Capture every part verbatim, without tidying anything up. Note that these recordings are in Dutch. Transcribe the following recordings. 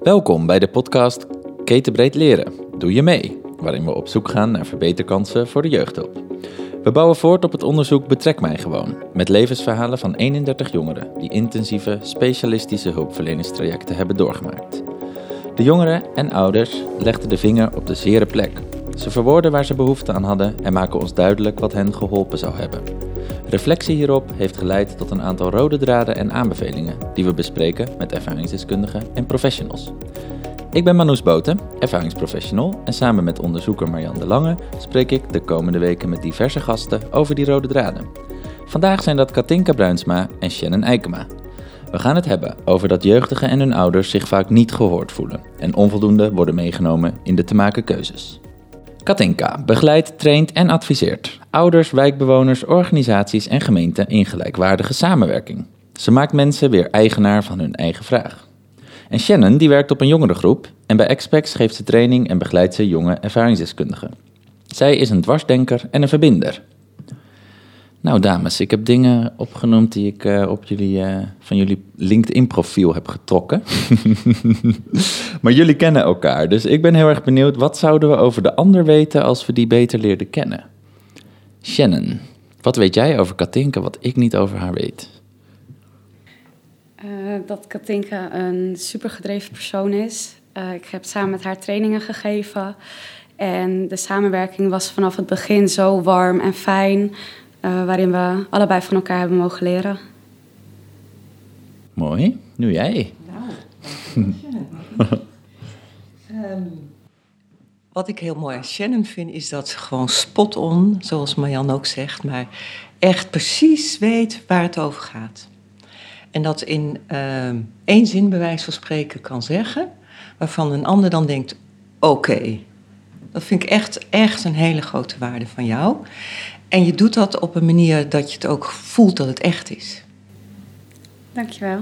Welkom bij de podcast Ketenbreed Leren. Doe je mee, waarin we op zoek gaan naar verbeterkansen voor de jeugdhulp. We bouwen voort op het onderzoek Betrek mij gewoon, met levensverhalen van eenendertig jongeren die intensieve, specialistische hulpverleningstrajecten hebben doorgemaakt. De jongeren en ouders legden de vinger op de zere plek. Ze verwoorden waar ze behoefte aan hadden en maken ons duidelijk wat hen geholpen zou hebben. Reflectie hierop heeft geleid tot een aantal rode draden en aanbevelingen die we bespreken met ervaringsdeskundigen en professionals. Ik ben Manoush Boten, ervaringsprofessional, en samen met onderzoeker Marjan de Lange spreek ik de komende weken met diverse gasten over die rode draden. Vandaag zijn dat Katinka Bruinsma en Shannon Eikema. We gaan het hebben over dat jeugdigen en hun ouders zich vaak niet gehoord voelen en onvoldoende worden meegenomen in de te maken keuzes. Katinka begeleidt, traint en adviseert ouders, wijkbewoners, organisaties en gemeenten in gelijkwaardige samenwerking. Ze maakt mensen weer eigenaar van hun eigen vraag. En Shannon die werkt op een jongerengroep en bij Expex geeft ze training en begeleidt ze jonge ervaringsdeskundigen. Zij is een dwarsdenker en een verbinder. Nou dames, ik heb dingen opgenoemd die ik uh, op jullie, uh, van jullie LinkedIn-profiel heb getrokken. Maar jullie kennen elkaar, dus ik ben heel erg benieuwd, wat zouden we over de ander weten als we die beter leerden kennen? Shannon, wat weet jij over Katinka wat ik niet over haar weet? Uh, dat Katinka een supergedreven persoon is. Uh, ik heb samen met haar trainingen gegeven. En de samenwerking was vanaf het begin zo warm en fijn. Uh, waarin we allebei van elkaar hebben mogen leren. Mooi. Nu jij. Nou, um, wat ik heel mooi aan Shannon vind, is dat ze gewoon spot on, zoals Marjan ook zegt, maar echt precies weet waar het over gaat. En dat in uh, één zin bij wijze van spreken kan zeggen, waarvan een ander dan denkt, oké. Okay. Dat vind ik echt, echt een hele grote waarde van jou. En je doet dat op een manier dat je het ook voelt dat het echt is. Dankjewel.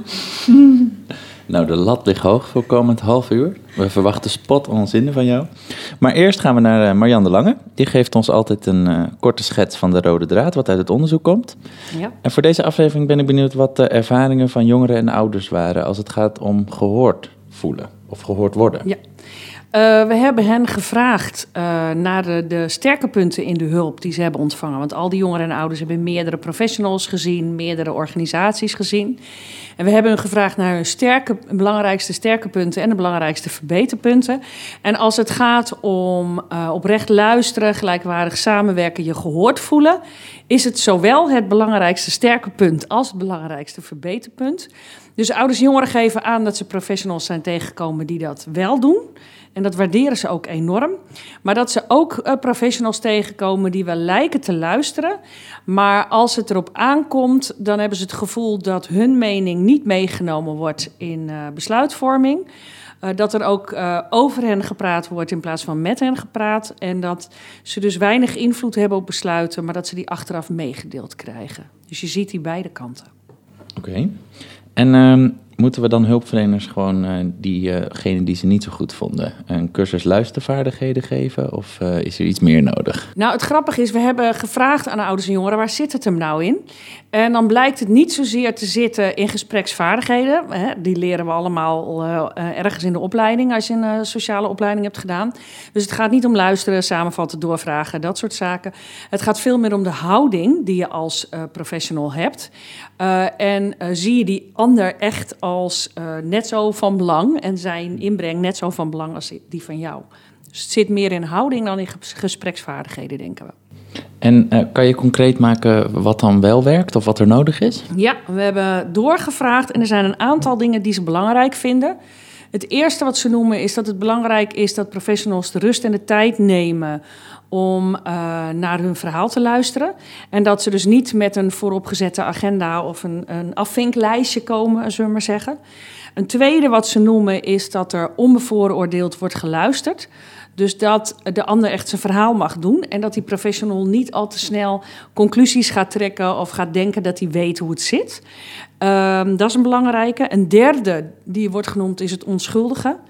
Nou, de lat ligt hoog voor komend half uur. We verwachten spot-on zinnen van jou. Maar eerst gaan we naar Marjan de Lange. Die geeft ons altijd een uh, korte schets van de rode draad, wat uit het onderzoek komt. Ja. En voor deze aflevering ben ik benieuwd wat de ervaringen van jongeren en ouders waren als het gaat om gehoord voelen of gehoord worden. Ja. Uh, we hebben hen gevraagd uh, naar de, de sterke punten in de hulp die ze hebben ontvangen. Want al die jongeren en ouders hebben meerdere professionals gezien, meerdere organisaties gezien. En we hebben hen gevraagd naar hun sterke, belangrijkste sterke punten en de belangrijkste verbeterpunten. En als het gaat om uh, oprecht luisteren, gelijkwaardig samenwerken, je gehoord voelen, is het zowel het belangrijkste sterke punt als het belangrijkste verbeterpunt. Dus ouders en jongeren geven aan dat ze professionals zijn tegengekomen die dat wel doen. En dat waarderen ze ook enorm. Maar dat ze ook uh, professionals tegenkomen die wel lijken te luisteren. Maar als het erop aankomt, dan hebben ze het gevoel dat hun mening niet meegenomen wordt in uh, besluitvorming. Uh, dat er ook uh, over hen gepraat wordt in plaats van met hen gepraat. En dat ze dus weinig invloed hebben op besluiten, maar dat ze die achteraf meegedeeld krijgen. Dus je ziet die beide kanten. Oké. Okay. En uh, moeten we dan hulpverleners gewoon uh, diegenen uh die ze niet zo goed vonden een cursus luistervaardigheden geven? Of uh, is er iets meer nodig? Nou, het grappige is, we hebben gevraagd aan de ouders en jongeren, waar zit het hem nou in? En dan blijkt het niet zozeer te zitten in gespreksvaardigheden. Hè, die leren we allemaal uh, ergens in de opleiding, als je een uh, sociale opleiding hebt gedaan. Dus het gaat niet om luisteren, samenvatten, doorvragen, dat soort zaken. Het gaat veel meer om de houding die je als uh, professional hebt. Uh, en uh, zie je die ander echt als uh, net zo van belang en zijn inbreng net zo van belang als die van jou. Dus het zit meer in houding dan in gespreksvaardigheden, denken we. En uh, kan je concreet maken wat dan wel werkt of wat er nodig is? Ja, we hebben doorgevraagd en er zijn een aantal dingen die ze belangrijk vinden. Het eerste wat ze noemen is dat het belangrijk is dat professionals de rust en de tijd nemen om uh, naar hun verhaal te luisteren. En dat ze dus niet met een vooropgezette agenda of een, een afvinklijstje komen, zullen we maar zeggen. Een tweede wat ze noemen is dat er onbevooroordeeld wordt geluisterd. Dus dat de ander echt zijn verhaal mag doen en dat die professional niet al te snel conclusies gaat trekken of gaat denken dat hij weet hoe het zit. Um, dat is een belangrijke. Een derde die wordt genoemd is het onschuldige.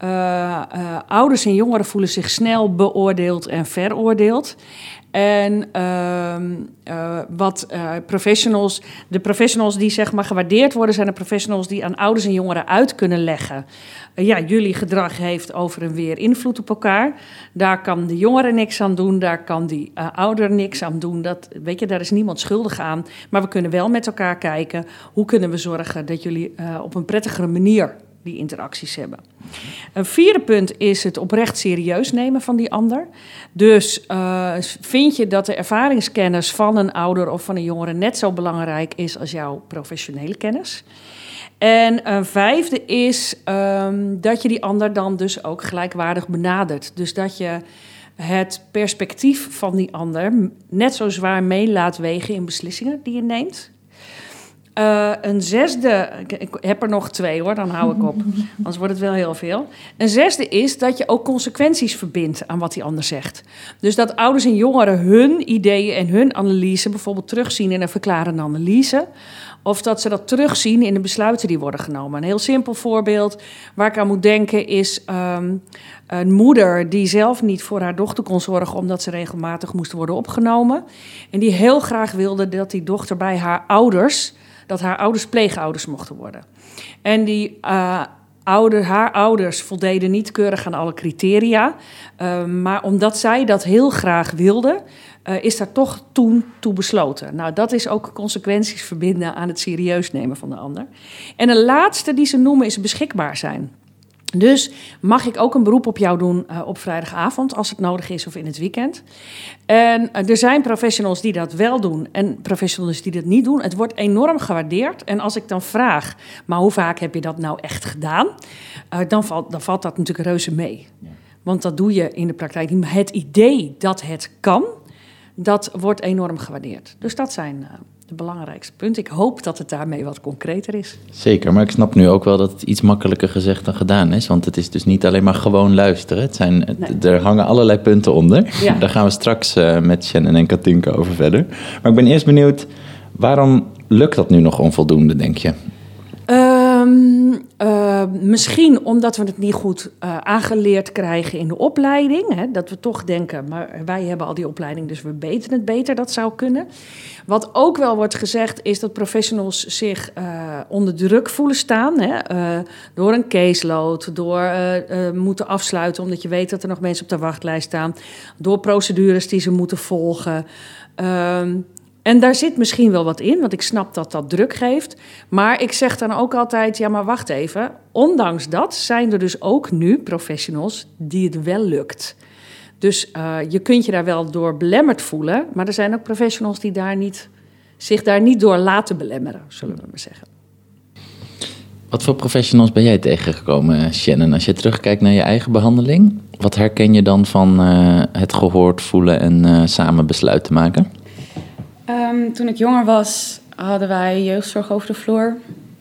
Uh, uh, ouders en jongeren voelen zich snel beoordeeld en veroordeeld. En uh, uh, wat uh, professionals, de professionals die zeg maar gewaardeerd worden, zijn de professionals die aan ouders en jongeren uit kunnen leggen. Uh, ja, jullie gedrag heeft over en weer invloed op elkaar. Daar kan de jongere niks aan doen, daar kan die uh, ouder niks aan doen. Dat, weet je, daar is niemand schuldig aan. Maar we kunnen wel met elkaar kijken, hoe kunnen we zorgen dat jullie uh, op een prettigere manier die interacties hebben. Een vierde punt is het oprecht serieus nemen van die ander. Dus uh, vind je dat de ervaringskennis van een ouder of van een jongere net zo belangrijk is als jouw professionele kennis? En een vijfde is um, dat je die ander dan dus ook gelijkwaardig benadert. Dus dat je het perspectief van die ander net zo zwaar mee laat wegen in beslissingen die je neemt. Uh, een zesde, ik heb er nog twee hoor, dan hou ik op. Anders wordt het wel heel veel. Een zesde is dat je ook consequenties verbindt aan wat die ander zegt. Dus dat ouders en jongeren hun ideeën en hun analyse bijvoorbeeld terugzien in een verklarende analyse. Of dat ze dat terugzien in de besluiten die worden genomen. Een heel simpel voorbeeld waar ik aan moet denken is um, een moeder die zelf niet voor haar dochter kon zorgen omdat ze regelmatig moest worden opgenomen. En die heel graag wilde dat die dochter bij haar ouders, dat haar ouders pleegouders mochten worden. En die uh, ouder, haar ouders voldeden niet keurig aan alle criteria. Uh, maar omdat zij dat heel graag wilde, uh, is daar toch toen toe besloten. Nou, dat is ook consequenties verbinden aan het serieus nemen van de ander. En de laatste die ze noemen is beschikbaar zijn. Dus mag ik ook een beroep op jou doen uh, op vrijdagavond, als het nodig is, of in het weekend. En uh, er zijn professionals die dat wel doen en professionals die dat niet doen. Het wordt enorm gewaardeerd. En als ik dan vraag, maar hoe vaak heb je dat nou echt gedaan? Uh, dan, valt, dan valt dat natuurlijk reuze mee. Ja. Want dat doe je in de praktijk niet. Maar het idee dat het kan, dat wordt enorm gewaardeerd. Dus dat zijn uh, de belangrijkste punten. Ik hoop dat het daarmee wat concreter is. Zeker, maar ik snap nu ook wel dat het iets makkelijker gezegd dan gedaan is. Want het is dus niet alleen maar gewoon luisteren. Het zijn, het, nee. Er hangen allerlei punten onder. Ja. Daar gaan we straks uh, met Shannon en Katinka over verder. Maar ik ben eerst benieuwd, waarom lukt dat nu nog onvoldoende, denk je? Um, uh, misschien omdat we het niet goed uh, aangeleerd krijgen in de opleiding. Hè, dat we toch denken, maar wij hebben al die opleiding, dus we weten het beter, dat zou kunnen. Wat ook wel wordt gezegd is dat professionals zich uh, onder druk voelen staan. Hè, uh, door een caseload, door uh, uh, moeten afsluiten omdat je weet dat er nog mensen op de wachtlijst staan. Door procedures die ze moeten volgen. Um, En daar zit misschien wel wat in, want ik snap dat dat druk geeft. Maar ik zeg dan ook altijd, ja, maar wacht even. Ondanks dat zijn er dus ook nu professionals die het wel lukt. Dus uh, je kunt je daar wel door belemmerd voelen. Maar er zijn ook professionals die daar niet, zich daar niet door laten belemmeren, zullen we maar zeggen. Wat voor professionals ben jij tegengekomen, Shannon? Als je terugkijkt naar je eigen behandeling, wat herken je dan van uh, het gehoord voelen en uh, samen besluiten maken? Um, toen ik jonger was, hadden wij jeugdzorg over de vloer.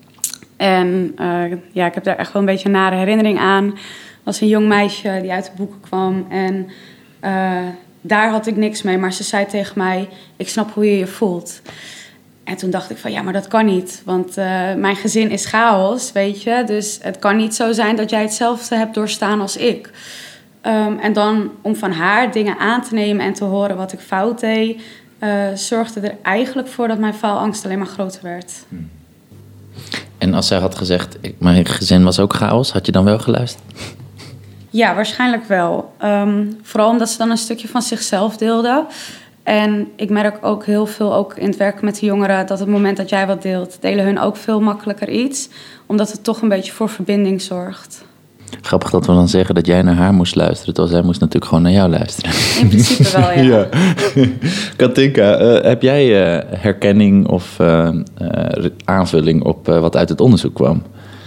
En uh, ja, ik heb daar echt wel een beetje een nare herinnering aan. Er was een jong meisje die uit de boeken kwam. En uh, daar had ik niks mee. Maar ze zei tegen mij, ik snap hoe je je voelt. En toen dacht ik van, ja, maar dat kan niet. Want uh, mijn gezin is chaos, weet je. Dus het kan niet zo zijn dat jij hetzelfde hebt doorstaan als ik. Um, en dan om van haar dingen aan te nemen en te horen wat ik fout deed, Uh, zorgde er eigenlijk voor dat mijn faalangst alleen maar groter werd. En als zij had gezegd, ik, mijn gezin was ook chaos, had je dan wel geluisterd? Ja, waarschijnlijk wel. Um, vooral omdat ze dan een stukje van zichzelf deelde. En ik merk ook heel veel, ook in het werken met de jongeren, dat op het moment dat jij wat deelt, delen hun ook veel makkelijker iets. Omdat het toch een beetje voor verbinding zorgt. Grappig dat we dan zeggen dat jij naar haar moest luisteren, terwijl zij moest natuurlijk gewoon naar jou luisteren. In principe wel, ja. ja. Katinka, uh, heb jij uh, herkenning of uh, uh, aanvulling op uh, wat uit het onderzoek kwam?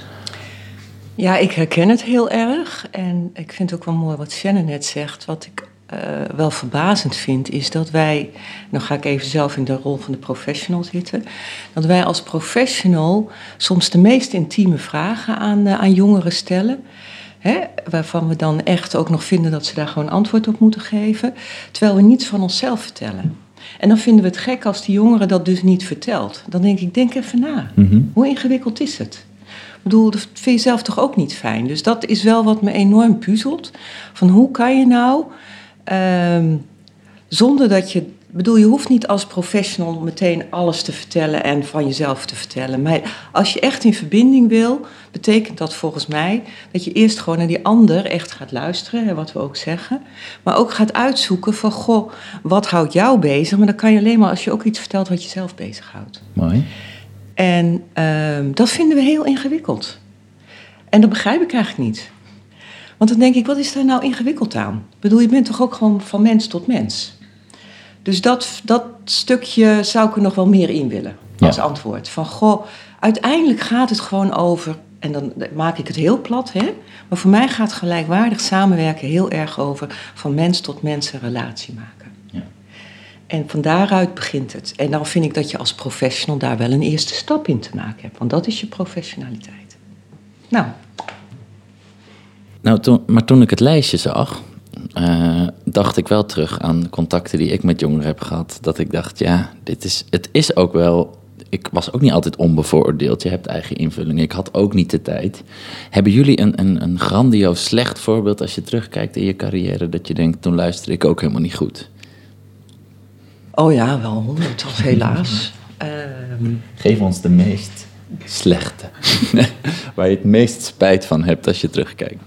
Ja, ik herken het heel erg. En ik vind ook wel mooi wat Shannon net zegt. Wat ik uh, wel verbazend vind, is dat wij, dan ga ik even zelf in de rol van de professional zitten, dat wij als professional soms de meest intieme vragen aan, uh, aan jongeren stellen. Hè, waarvan we dan echt ook nog vinden dat ze daar gewoon antwoord op moeten geven, terwijl we niets van onszelf vertellen. En dan vinden we het gek als die jongere dat dus niet vertelt. Dan denk ik, denk even na. Mm-hmm. Hoe ingewikkeld is het? bedoel, dat vind je zelf toch ook niet fijn. Dus dat is wel wat me enorm puzzelt. Van hoe kan je nou, um, zonder dat je... bedoel, je hoeft niet als professional meteen alles te vertellen en van jezelf te vertellen. Maar als je echt in verbinding wil, betekent dat volgens mij dat je eerst gewoon naar die ander echt gaat luisteren, hè, wat we ook zeggen. Maar ook gaat uitzoeken van, goh, wat houdt jou bezig? Maar dat kan je alleen maar als je ook iets vertelt wat jezelf bezighoudt. Mooi. En um, dat vinden we heel ingewikkeld. En dat begrijp ik eigenlijk niet. Want dan denk ik, wat is daar nou ingewikkeld aan? Ik bedoel, je bent toch ook gewoon van mens tot mens? Dus dat, dat stukje zou ik er nog wel meer in willen, als ja. antwoord. Van, goh, uiteindelijk gaat het gewoon over... en dan maak ik het heel plat, hè? Maar voor mij gaat gelijkwaardig samenwerken heel erg over... van mens tot mens een relatie maken. Ja. En van daaruit begint het. En dan vind ik dat je als professional daar wel een eerste stap in te maken hebt. Want dat is je professionaliteit. Nou. Nou, toen, maar toen ik het lijstje zag... Uh, dacht ik wel terug aan contacten die ik met jongeren heb gehad. Dat ik dacht, ja, dit is, het is ook wel... Ik was ook niet altijd onbevooroordeeld. Je hebt eigen invulling. Ik had ook niet de tijd. Hebben jullie een, een, een grandioos slecht voorbeeld als je terugkijkt in je carrière... dat je denkt, toen luisterde ik ook helemaal niet goed? Oh ja, wel honderd, helaas. um... Geef ons de meest slechte. Waar je het meest spijt van hebt als je terugkijkt.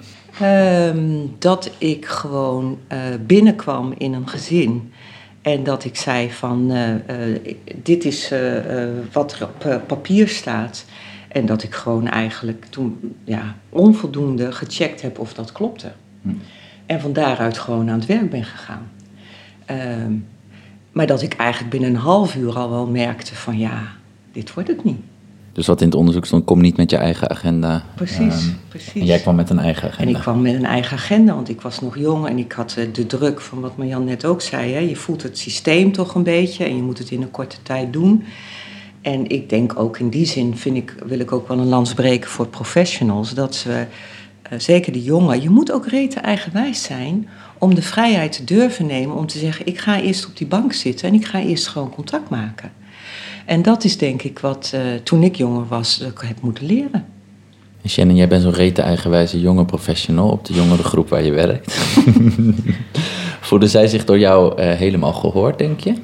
Um, dat ik gewoon uh, binnenkwam in een gezin en dat ik zei van uh, uh, dit is uh, uh, wat er op uh, papier staat en dat ik gewoon eigenlijk toen ja, onvoldoende gecheckt heb of dat klopte. Hm. En van daaruit gewoon aan het werk ben gegaan. Um, maar dat ik eigenlijk binnen een half uur al wel merkte van ja, dit wordt het niet. Dus wat in het onderzoek stond, kom niet met je eigen agenda. Precies, um, precies. En jij kwam met een eigen agenda. En ik kwam met een eigen agenda, want ik was nog jong en ik had uh, de druk van wat Marjan net ook zei. Hè. Je voelt het systeem toch een beetje en je moet het in een korte tijd doen. En ik denk ook in die zin, vind ik, wil ik ook wel een lans breken voor professionals. Dat we, uh, zeker de jongen, je moet ook rete eigenwijs zijn om de vrijheid te durven nemen. Om te zeggen, ik ga eerst op die bank zitten en ik ga eerst gewoon contact maken. En dat is denk ik wat uh, toen ik jonger was, ik heb moeten leren. En Shannon, jij bent zo'n rete eigenwijze jonge professional op de jongere groep waar je werkt. Voelden zij zich door jou uh, helemaal gehoord, denk je?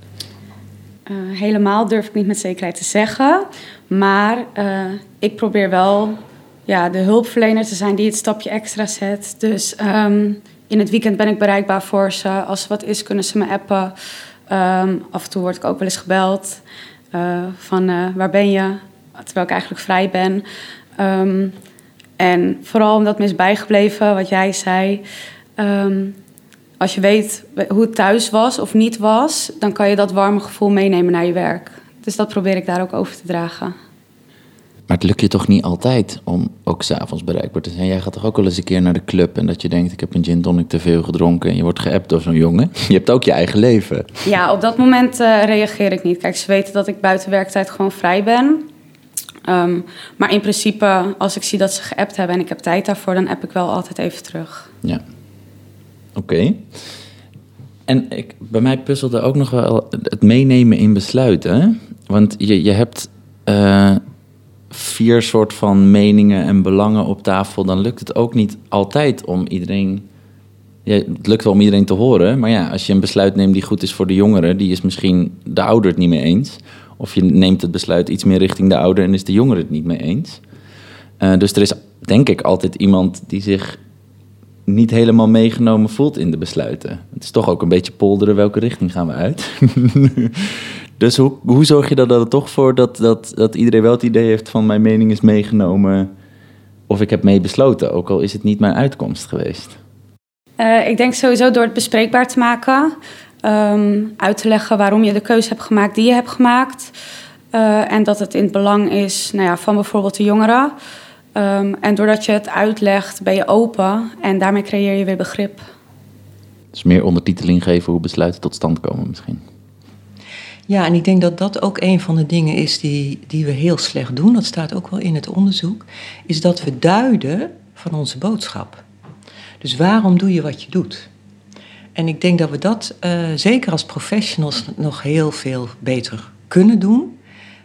Uh, helemaal durf ik niet met zekerheid te zeggen. Maar uh, ik probeer wel ja, de hulpverlener te zijn die het stapje extra zet. Dus um, in het weekend ben ik bereikbaar voor ze. Als er wat is, kunnen ze me appen. Um, af en toe word ik ook wel eens gebeld. Uh, van uh, waar ben je? Terwijl ik eigenlijk vrij ben. Um, en vooral omdat me is bijgebleven wat jij zei. Um, als je weet hoe het thuis was of niet was, dan kan je dat warme gevoel meenemen naar je werk. Dus dat probeer ik daar ook over te dragen. Maar het lukt je toch niet altijd om ook 's avonds bereikbaar te zijn? Jij gaat toch ook wel eens een keer naar de club en dat je denkt, ik heb een gin tonic te veel gedronken en je wordt geappt door zo'n jongen. Je hebt ook je eigen leven. Ja, op dat moment uh, reageer ik niet. Kijk, ze weten dat ik buiten werktijd gewoon vrij ben. Um, maar in principe, als ik zie dat ze geappt hebben en ik heb tijd daarvoor, dan app ik wel altijd even terug. Ja. Oké. Okay. En ik, bij mij puzzelde ook nog wel het meenemen in besluiten. Hè? Want je, je hebt uh, vier soort van meningen en belangen op tafel. Dan lukt het ook niet altijd om iedereen... Ja, het lukt wel om iedereen te horen. Maar ja, als je een besluit neemt die goed is voor de jongeren, die is misschien de ouder het niet mee eens. Of je neemt het besluit iets meer richting de ouder en is de jongere het niet mee eens. Uh, dus er is denk ik altijd iemand die zich niet helemaal meegenomen voelt in de besluiten. Het is toch ook een beetje polderen, welke richting gaan we uit? Dus hoe, hoe zorg je er dan toch voor dat, dat, dat iedereen wel het idee heeft van mijn mening is meegenomen of ik heb mee besloten, ook al is het niet mijn uitkomst geweest? Uh, ik denk sowieso door het bespreekbaar te maken, um, uit te leggen waarom je de keuze hebt gemaakt die je hebt gemaakt. Uh, en dat het in het belang is nou ja, van bijvoorbeeld de jongeren. Um, en doordat je het uitlegt, ben je open en daarmee creëer je weer begrip. Dus meer ondertiteling geven hoe besluiten tot stand komen misschien. Ja, en ik denk dat dat ook een van de dingen is die, die we heel slecht doen. Dat staat ook wel in het onderzoek. Is dat we duiden van onze boodschap. Dus waarom doe je wat je doet? En ik denk dat we dat uh, zeker als professionals nog heel veel beter kunnen doen.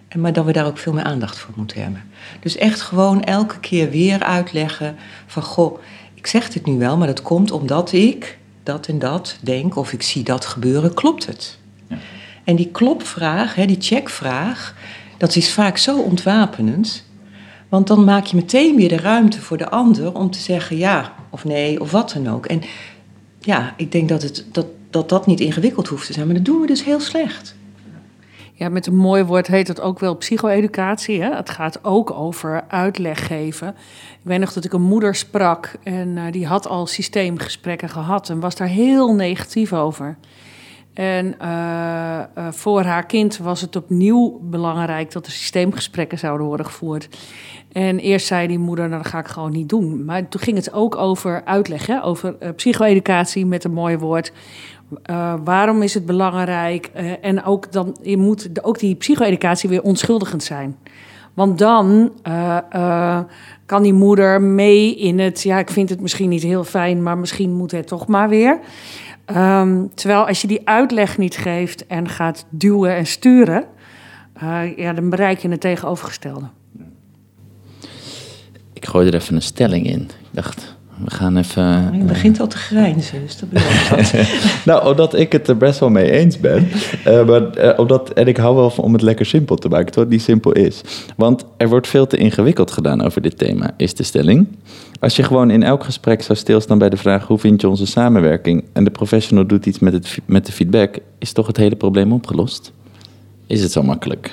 En maar dat we daar ook veel meer aandacht voor moeten hebben. Dus echt gewoon elke keer weer uitleggen van... goh, ik zeg dit nu wel, maar dat komt omdat ik dat en dat denk... of ik zie dat gebeuren, klopt het? Ja. En die klopvraag, hè, die checkvraag... dat is vaak zo ontwapenend... want dan maak je meteen weer de ruimte voor de ander... om te zeggen ja of nee of wat dan ook. En ja, ik denk dat het, dat, dat, dat niet ingewikkeld hoeft te zijn... maar dat doen we dus heel slecht. Ja, met een mooi woord heet het ook wel psycho-educatie. Hè? Het gaat ook over uitleg geven. Ik weet nog dat ik een moeder sprak en uh, die had al systeemgesprekken gehad... en was daar heel negatief over. En uh, uh, voor haar kind was het opnieuw belangrijk... dat er systeemgesprekken zouden worden gevoerd. En eerst zei die moeder, nou, dat ga ik gewoon niet doen. Maar toen ging het ook over uitleg, hè? Over uh, psycho-educatie met een mooi woord... Uh, waarom is het belangrijk? Uh, en ook, dan, je moet de, ook die psycho-educatie weer onschuldigend zijn. Want dan uh, uh, kan die moeder mee in het... ja, ik vind het misschien niet heel fijn... maar misschien moet het toch maar weer. Um, terwijl als je die uitleg niet geeft... en gaat duwen en sturen... Uh, ja, dan bereik je het tegenovergestelde. Ik gooi er even een stelling in. Ik dacht... We gaan even... Je begint al te grijnzen, dus dat belooft wat. Nou, omdat ik het er best wel mee eens ben. Uh, maar, uh, omdat, en ik hou wel van om het lekker simpel te maken, terwijl het niet simpel is. Want er wordt veel te ingewikkeld gedaan over dit thema, is de stelling. Als je gewoon in elk gesprek zou stilstaan bij de vraag... hoe vind je onze samenwerking? En de professional doet iets met, het, met de feedback... is toch het hele probleem opgelost? Is het zo makkelijk?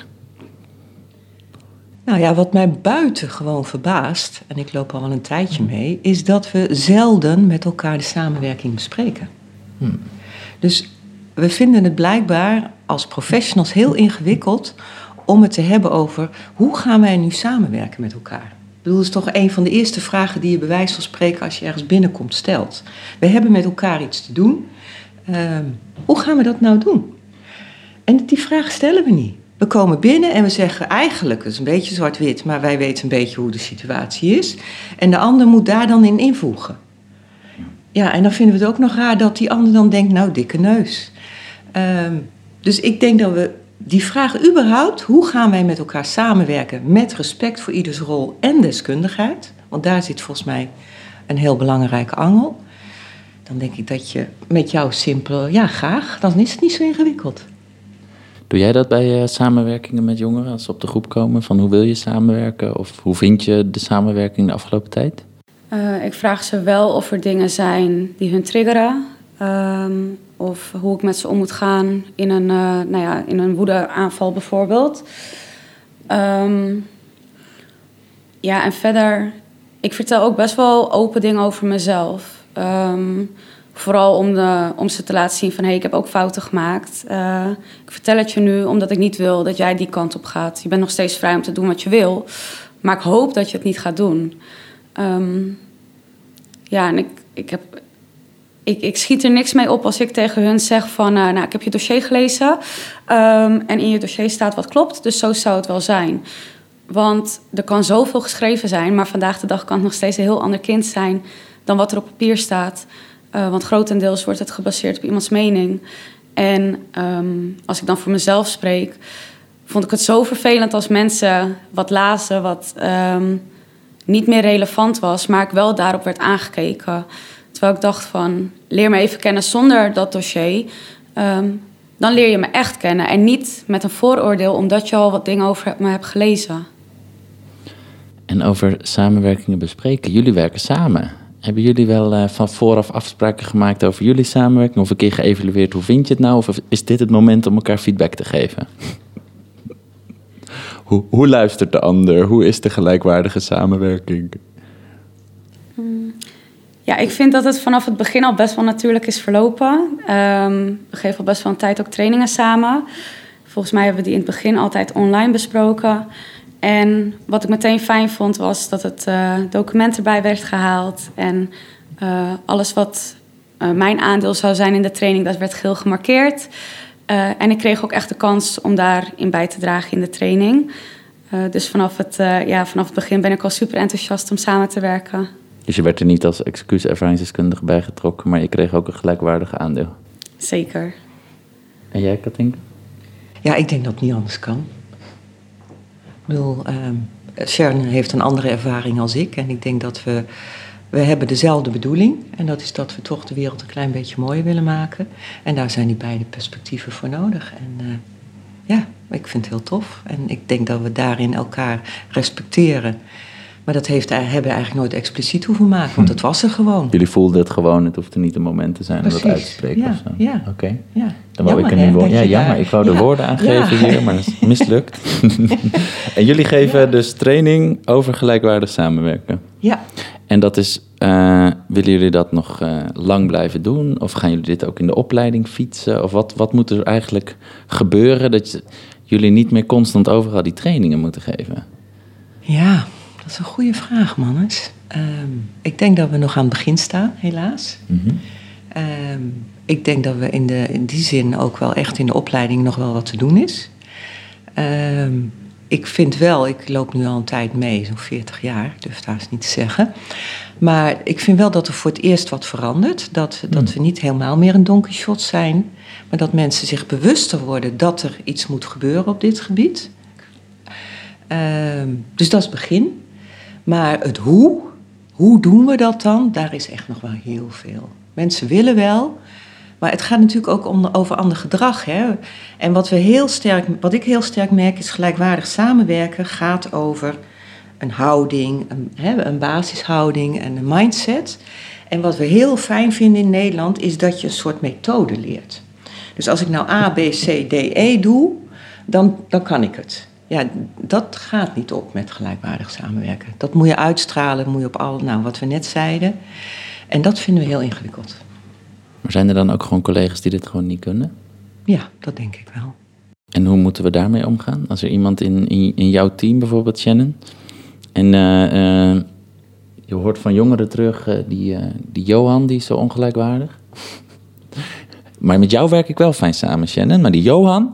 Nou ja, wat mij buitengewoon verbaast, en ik loop al wel een tijdje mee... is dat we zelden met elkaar de samenwerking bespreken. Hmm. Dus we vinden het blijkbaar als professionals heel ingewikkeld... om het te hebben over hoe gaan wij nu samenwerken met elkaar. Ik bedoel, dat is toch een van de eerste vragen die je bij wijze van spreken... als je ergens binnenkomt stelt. We hebben met elkaar iets te doen. Uh, hoe gaan we dat nou doen? En die vraag stellen we niet. We komen binnen en we zeggen eigenlijk, het is een beetje zwart-wit... maar wij weten een beetje hoe de situatie is. En de ander moet daar dan in invoegen. Ja, en dan vinden we het ook nog raar dat die ander dan denkt... nou, dikke neus. Um, dus ik denk dat we die vraag überhaupt... hoe gaan wij met elkaar samenwerken... met respect voor ieders rol en deskundigheid... want daar zit volgens mij een heel belangrijke angel... dan denk ik dat je met jou simpel... ja, graag, dan is het niet zo ingewikkeld. Doe jij dat bij uh, samenwerkingen met jongeren als ze op de groep komen? Van hoe wil je samenwerken? Of hoe vind je de samenwerking de afgelopen tijd? Uh, ik vraag ze wel of er dingen zijn die hun triggeren. Um, of hoe ik met ze om moet gaan in een, uh, nou ja, in een woedeaanval bijvoorbeeld. Um, ja, en verder... Ik vertel ook best wel open dingen over mezelf. Um, Vooral om, de, om ze te laten zien van... hé, hey, ik heb ook fouten gemaakt. Uh, ik vertel het je nu omdat ik niet wil dat jij die kant op gaat. Je bent nog steeds vrij om te doen wat je wil. Maar ik hoop dat je het niet gaat doen. Um, ja, en ik, ik, heb, ik, ik schiet er niks mee op als ik tegen hun zeg van... Uh, nou, ik heb je dossier gelezen. Um, en in je dossier staat wat klopt. Dus zo zou het wel zijn. Want er kan zoveel geschreven zijn... maar vandaag de dag kan het nog steeds een heel ander kind zijn... dan wat er op papier staat... Uh, want grotendeels wordt het gebaseerd op iemands mening. En um, als ik dan voor mezelf spreek... vond ik het zo vervelend als mensen wat lazen... wat um, niet meer relevant was... maar ik wel daarop werd aangekeken. Terwijl ik dacht van... leer me even kennen zonder dat dossier. Um, dan leer je me echt kennen. En niet met een vooroordeel... omdat je al wat dingen over me hebt gelezen. En over samenwerkingen bespreken. Jullie werken samen... Hebben jullie wel uh, van vooraf afspraken gemaakt over jullie samenwerking? Of een keer geëvalueerd, hoe vind je het nou? Of is dit het moment om elkaar feedback te geven? hoe, hoe luistert de ander? Hoe is de gelijkwaardige samenwerking? Ja, ik vind dat het vanaf het begin al best wel natuurlijk is verlopen. Um, we geven al best wel een tijd ook trainingen samen. Volgens mij hebben we die in het begin altijd online besproken... En wat ik meteen fijn vond was dat het uh, document erbij werd gehaald. En uh, alles wat uh, mijn aandeel zou zijn in de training, dat werd geel gemarkeerd. Uh, en ik kreeg ook echt de kans om daarin bij te dragen in de training. Uh, dus vanaf het, uh, ja, vanaf het begin ben ik al super enthousiast om samen te werken. Dus je werd er niet als excuus-ervaringsdeskundige bij getrokken, maar je kreeg ook een gelijkwaardige aandeel? Zeker. En jij, Katinka? Ja, ik denk dat het niet anders kan. bedoel, uh, Sharon heeft een andere ervaring als ik. En ik denk dat we, we hebben dezelfde bedoeling. En dat is dat we toch de wereld een klein beetje mooier willen maken. En daar zijn die beide perspectieven voor nodig. En uh, ja, ik vind het heel tof. En ik denk dat we daarin elkaar respecteren. Maar dat heeft, hebben we eigenlijk nooit expliciet hoeven maken, want het was er gewoon. Jullie voelden het gewoon, het hoefde niet een moment te zijn om dat uit te spreken ja, of zo? Ja, Oké. Okay. Ja. Dan wou jammer, ik er nu hè, wo- Ja, jammer. daar... Ik wou de ja. woorden aangeven ja. hier, maar dat is mislukt. En jullie geven ja. dus training over gelijkwaardig samenwerken. Ja. En dat is, uh, willen jullie dat nog uh, lang blijven doen? Of gaan jullie dit ook in de opleiding fietsen? Of wat, wat moet er eigenlijk gebeuren dat je, jullie niet meer constant overal die trainingen moeten geven? Ja, dat is een goede vraag, mannes. Um, ik denk dat we nog aan het begin staan, helaas. Mm-hmm. Um, ik denk dat we in, de, in die zin ook wel echt in de opleiding nog wel wat te doen is. Um, ik vind wel, ik loop nu al een tijd mee, zo'n veertig jaar, ik durf het haast niet te zeggen. Maar ik vind wel dat er voor het eerst wat verandert. Dat, mm. dat we niet helemaal meer een Don Quixote zijn. Maar dat mensen zich bewuster worden dat er iets moet gebeuren op dit gebied. Um, dus dat is het begin. Maar het hoe, hoe doen we dat dan? Daar is echt nog wel heel veel. Mensen willen wel, maar het gaat natuurlijk ook om, over ander gedrag. Hè? En wat, we heel sterk, wat ik heel sterk merk is gelijkwaardig samenwerken gaat over een houding, een, hè, een basishouding en een mindset. En wat we heel fijn vinden in Nederland is dat je een soort methode leert. Dus als ik nou A, B, C, D, E doe, dan, dan kan ik het. Ja, dat gaat niet op met gelijkwaardig samenwerken. Dat moet je uitstralen, moet je op al, nou, wat we net zeiden. En dat vinden we heel ingewikkeld. Maar zijn er dan ook gewoon collega's die dit gewoon niet kunnen? Ja, dat denk ik wel. En hoe moeten we daarmee omgaan? Als er iemand in, in, in jouw team, bijvoorbeeld Shannon, en uh, uh, je hoort van jongeren terug, uh, die, uh, die Johan, die is zo ongelijkwaardig. Maar met jou werk ik wel fijn samen, Shannon, maar die Johan...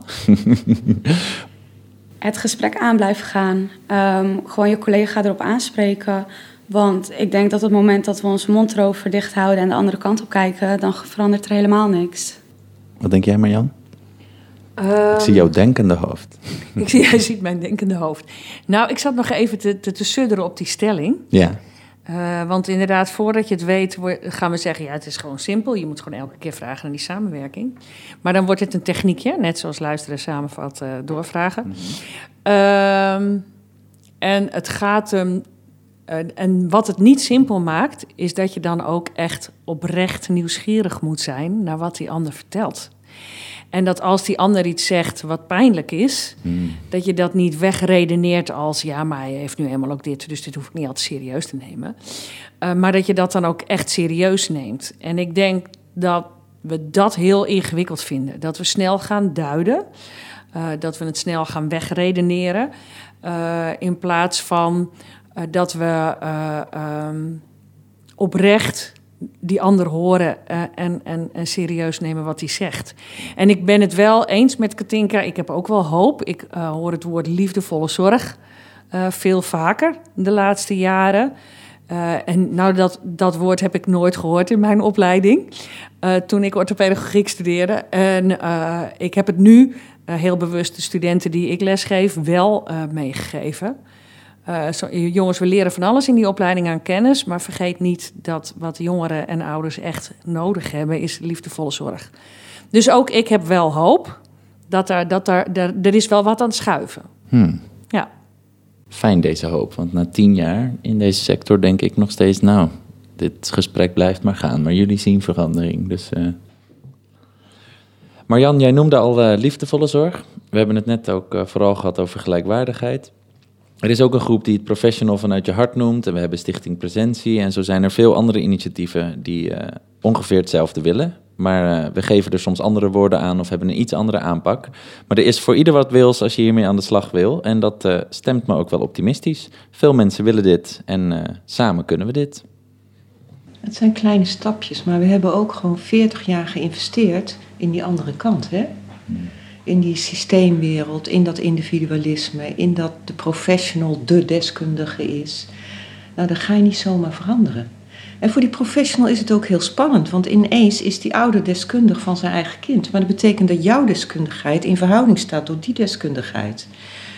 Het gesprek aan blijven gaan. Um, gewoon je collega erop aanspreken. Want ik denk dat op het moment dat we onze mond erover dicht houden en de andere kant op kijken, dan verandert er helemaal niks. Wat denk jij, Marjan? Um, ik zie jouw denkende hoofd. Ik zie, jij ziet mijn denkende hoofd. Nou, ik zat nog even te, te, te sudderen op die stelling. Ja. Uh, want inderdaad, voordat je het weet, gaan we zeggen, ja, het is gewoon simpel. Je moet gewoon elke keer vragen naar die samenwerking. Maar dan wordt het een techniekje, net zoals luisteren, samenvatten, uh, doorvragen. Mm-hmm. Um, en het gaat um, uh, en wat het niet simpel maakt, is dat je dan ook echt oprecht nieuwsgierig moet zijn naar wat die ander vertelt. En dat als die ander iets zegt wat pijnlijk is, mm. dat je dat niet wegredeneert als, ja, maar hij heeft nu helemaal ook dit, dus dit hoef ik niet altijd serieus te nemen. Uh, maar dat je dat dan ook echt serieus neemt. En ik denk dat we dat heel ingewikkeld vinden. Dat we snel gaan duiden, uh, dat we het snel gaan wegredeneren, uh, in plaats van uh, dat we uh, um, oprecht die ander horen uh, en, en, en serieus nemen wat hij zegt. En ik ben het wel eens met Katinka. Ik heb ook wel hoop. Ik uh, hoor het woord liefdevolle zorg uh, veel vaker de laatste jaren. Uh, en nou, dat, dat woord heb ik nooit gehoord in mijn opleiding. Uh, toen ik orthopedagogiek studeerde. En uh, ik heb het nu uh, heel bewust de studenten die ik lesgeef wel uh, meegegeven. Uh, so, jongens, we leren van alles in die opleiding aan kennis, maar vergeet niet dat wat jongeren en ouders echt nodig hebben, is liefdevolle zorg. Dus ook ik heb wel hoop dat er, dat er, er, er is wel wat aan het schuiven. Hmm. Ja. Fijn deze hoop, want na tien jaar in deze sector denk ik nog steeds, nou, dit gesprek blijft maar gaan, maar jullie zien verandering. Dus, uh... Marjan, jij noemde al uh, liefdevolle zorg. We hebben het net ook uh, vooral gehad over gelijkwaardigheid. Er is ook een groep die het professional vanuit je hart noemt. En we hebben Stichting Presentie. En zo zijn er veel andere initiatieven die uh, ongeveer hetzelfde willen. Maar uh, we geven er soms andere woorden aan of hebben een iets andere aanpak. Maar er is voor ieder wat wils als je hiermee aan de slag wil. En dat uh, stemt me ook wel optimistisch. Veel mensen willen dit en uh, samen kunnen we dit. Het zijn kleine stapjes, maar we hebben ook gewoon veertig jaar geïnvesteerd in die andere kant, hè? Hmm. In die systeemwereld, in dat individualisme, in dat de professional de deskundige is. Nou, dat ga je niet zomaar veranderen. En voor die professional is het ook heel spannend, want ineens is die ouder deskundig van zijn eigen kind. Maar dat betekent dat jouw deskundigheid in verhouding staat tot die deskundigheid.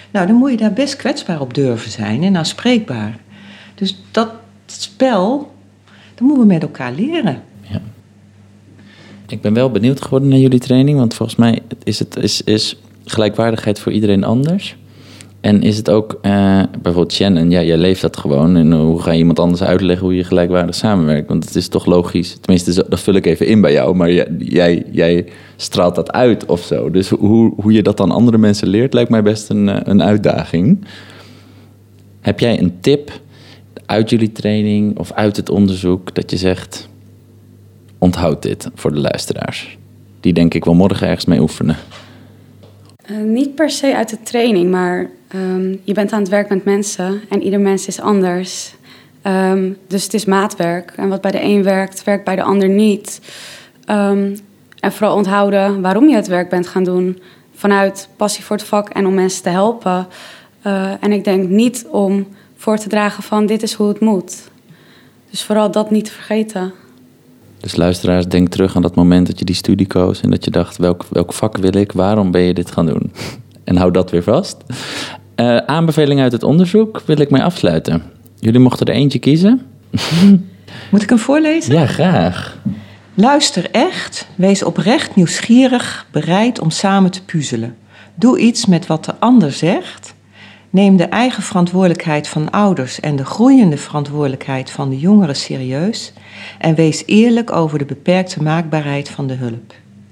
Nou, dan moet je daar best kwetsbaar op durven zijn en aanspreekbaar. Dus dat spel, dat moeten we met elkaar leren. Ja. Ik ben wel benieuwd geworden naar jullie training, want volgens mij is het is, is gelijkwaardigheid voor iedereen anders. En is het ook, uh, bijvoorbeeld Shannon, ja, jij leeft dat gewoon. En hoe ga je iemand anders uitleggen hoe je gelijkwaardig samenwerkt? Want het is toch logisch, tenminste, dat vul ik even in bij jou. Maar jij, jij straalt dat uit of zo. Dus hoe, hoe je dat dan andere mensen leert, lijkt mij best een, een uitdaging. Heb jij een tip uit jullie training of uit het onderzoek dat je zegt, onthoud dit voor de luisteraars? Die denk ik wel morgen ergens mee oefenen. Uh, niet per se uit de training, maar um, je bent aan het werk met mensen en ieder mens is anders. Um, dus het is maatwerk. En wat bij de een werkt, werkt bij de ander niet. Um, en vooral onthouden waarom je het werk bent gaan doen. Vanuit passie voor het vak en om mensen te helpen. Uh, en ik denk niet om voor te dragen van dit is hoe het moet. Dus vooral dat niet te vergeten. Dus luisteraars, denk terug aan dat moment dat je die studie koos en dat je dacht, welk, welk vak wil ik, waarom ben je dit gaan doen? En hou dat weer vast. Uh, aanbeveling uit het onderzoek wil ik mee afsluiten. Jullie mochten er eentje kiezen. Moet ik hem voorlezen? Ja, graag. Luister echt, wees oprecht nieuwsgierig, bereid om samen te puzzelen. Doe iets met wat de ander zegt. Neem de eigen verantwoordelijkheid van ouders en de groeiende verantwoordelijkheid van de jongeren serieus en wees eerlijk over de beperkte maakbaarheid van de hulp.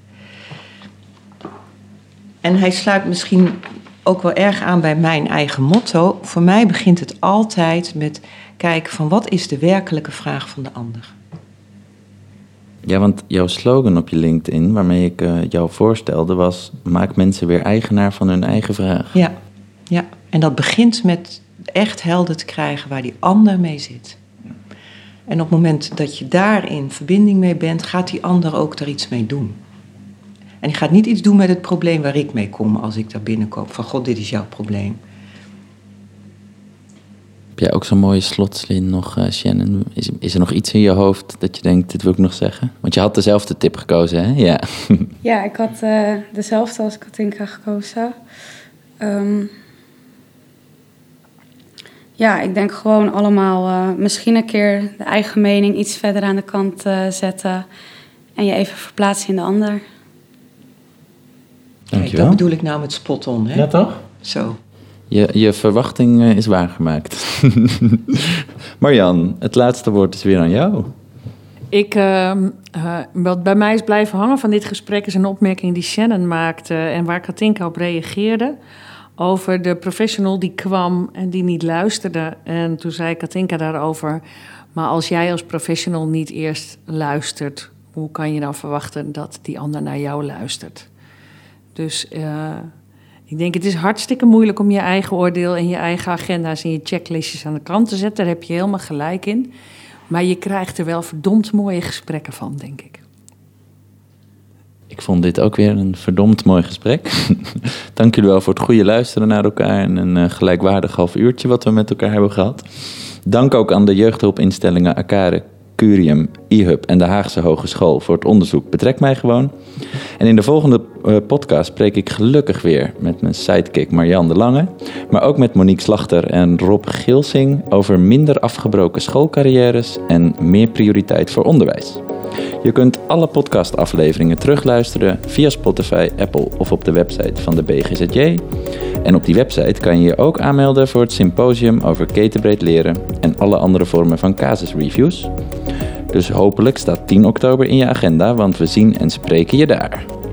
En hij sluit misschien ook wel erg aan bij mijn eigen motto. Voor mij begint het altijd met kijken van wat is de werkelijke vraag van de ander. Ja, want jouw slogan op je LinkedIn, waarmee ik uh, jou voorstelde, was maak mensen weer eigenaar van hun eigen vraag. Ja, ja. En dat begint met echt helder te krijgen waar die ander mee zit. En op het moment dat je daar in verbinding mee bent, gaat die ander ook er iets mee doen. En die gaat niet iets doen met het probleem waar ik mee kom als ik daar binnenkom. Van god, dit is jouw probleem. Heb jij ook zo'n mooie slotslin nog, uh, Shannon? Is, is er nog iets in je hoofd dat je denkt, dit wil ik nog zeggen? Want je had dezelfde tip gekozen, hè? Ja, ja ik had uh, dezelfde als Katinka gekozen. Um, ja, ik denk gewoon allemaal uh, misschien een keer de eigen mening iets verder aan de kant uh, zetten. En je even verplaatsen in de ander. Dankjewel. Kijk, dat bedoel ik nou met spot on, hè? Ja, toch? Zo. Je, je verwachting uh, is waargemaakt. Marjan, het laatste woord is weer aan jou. Ik, uh, uh, wat bij mij is blijven hangen van dit gesprek is een opmerking die Shannon maakte en waar Katinka op reageerde. Over de professional die kwam en die niet luisterde. En toen zei Katinka daarover, maar als jij als professional niet eerst luistert, hoe kan je dan verwachten dat die ander naar jou luistert? Dus uh, ik denk, het is hartstikke moeilijk om je eigen oordeel en je eigen agenda's en je checklistjes aan de kant te zetten. Daar heb je helemaal gelijk in. Maar je krijgt er wel verdomd mooie gesprekken van, denk ik. Ik vond dit ook weer een verdomd mooi gesprek. Dank jullie wel voor het goede luisteren naar elkaar en een uh, gelijkwaardig half uurtje wat we met elkaar hebben gehad. Dank ook aan de jeugdhulpinstellingen Akare, Curium, iHub en de Haagse Hogeschool voor het onderzoek Betrek mij gewoon. En in de volgende uh, podcast spreek ik gelukkig weer met mijn sidekick Marjan de Lange, maar ook met Monique Slachter en Rob Gilsing over minder afgebroken schoolcarrières en meer prioriteit voor onderwijs. Je kunt alle podcastafleveringen terugluisteren via Spotify, Apple of op de website van de B G Z J. En op die website kan je je ook aanmelden voor het symposium over ketenbreed leren en alle andere vormen van casusreviews. Dus hopelijk staat tien oktober in je agenda, want we zien en spreken je daar.